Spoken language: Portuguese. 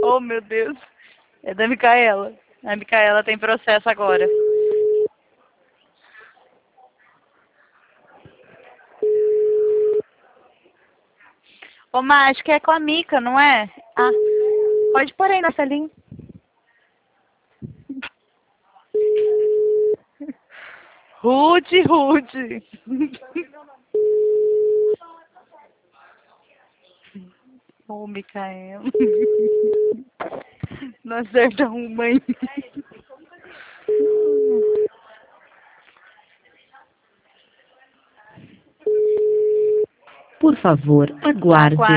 Oh, meu Deus. É da Micaela. A Micaela tem processo agora. Ô, Má, acho que é com a Mica, não é? Ah, pode pôr aí na salinha. Rude, rude. Ô, Micaela. Não acerta uma aí. Por favor, aguarde.